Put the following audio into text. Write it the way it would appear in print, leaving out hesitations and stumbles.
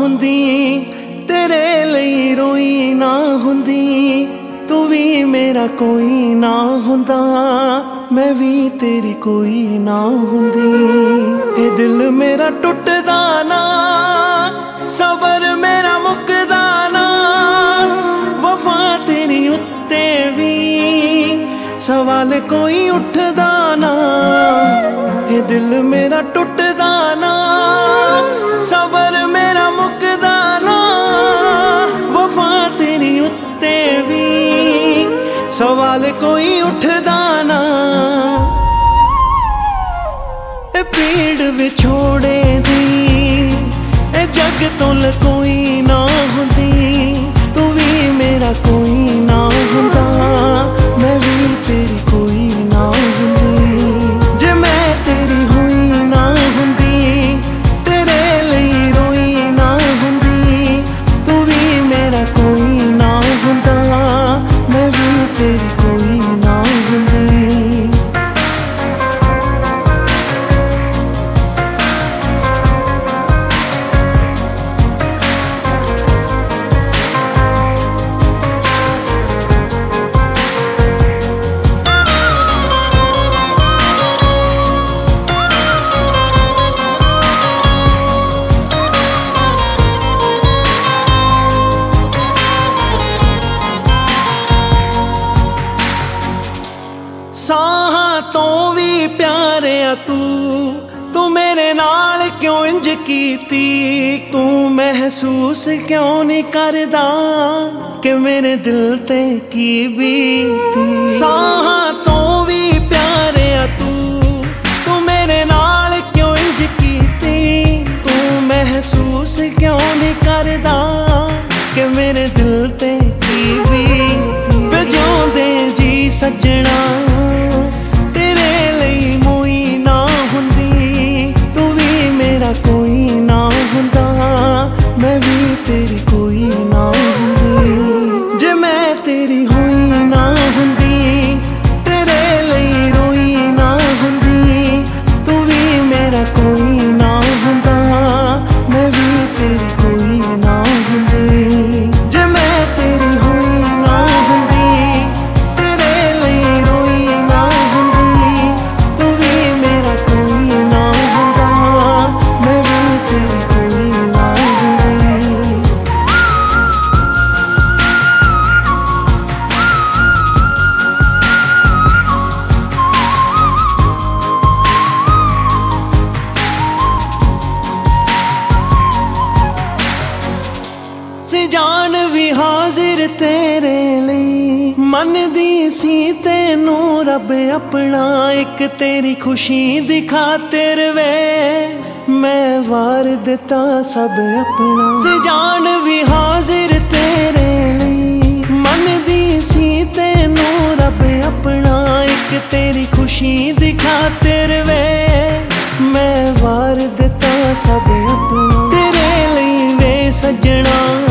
हुंदी, तेरे लई रोई ना हुंदी। तू भी मेरा कोई ना हुंदा, मैं भी तेरी कोई ना हुंदी। ए दिल मेरा टुटदा ना, सबर मेरा मुकदा ना, वफा तेरी उत्ते भी सवाल कोई उठदा ना। ए दिल मेरा टुटदा ना, सबर मेरा मुकदा ना, वफा तेरी उत्ते भी सवाल कोई उठदा ना। ए पीड़ विछोड़े दी ए जग तोल कोई ना हुंदी। तू भी मेरा कोई ना हुंदा, मैं भी तेरी कोई ना हुंदी। जे मैं तेरी हुई ना हुंदी, तेरे लई रोई ना हुंदी। तू भी मेरा कोई ना हुंदा, मैं भी तेरी कोई ना हुंदी। साहां तो भी प्यारे तू मेरे नाल क्यों इंज कीती। तू महसूस क्यों नहीं करदा कि मेरे दिल ते की बीती। साहां तो भी प्यारे तू मेरे नाल क्यों इंज कीती। तू महसूस क्यों नहीं करदा कि मेरे दिल ते की बीती। वे जिउंदे जी सजना कोई ना हुंदा, मैं भी तेरी कोई ना हुंदी। जे मैं तेरी हुई ना हुंदी, तेरे लई रोई ना हुंदी। तू भी मेरा कोई ना हुंदा, मैं भी तेरी कोई ना हुंदी। जे मैं तेरी हुई ना हुंदी, तेरे लई रोई ना हुंदी। तू भी मेरा कोई ना हुंदा, मैं भी तेरी कोई ना हुंदी। सी जान भी हाजिर तेरे लई, मन दी सी तेनू रब अपना। एक तेरी खुशी दी खातिर वे मैं वार दिता सब अपना। सी जान भी हाजिर तेरे लई, मन दी सी तेनू रब अपना। एक तेरी खुशी दी खातिर वे मैं वार दिता सब अपना। तेरे लई वे सजना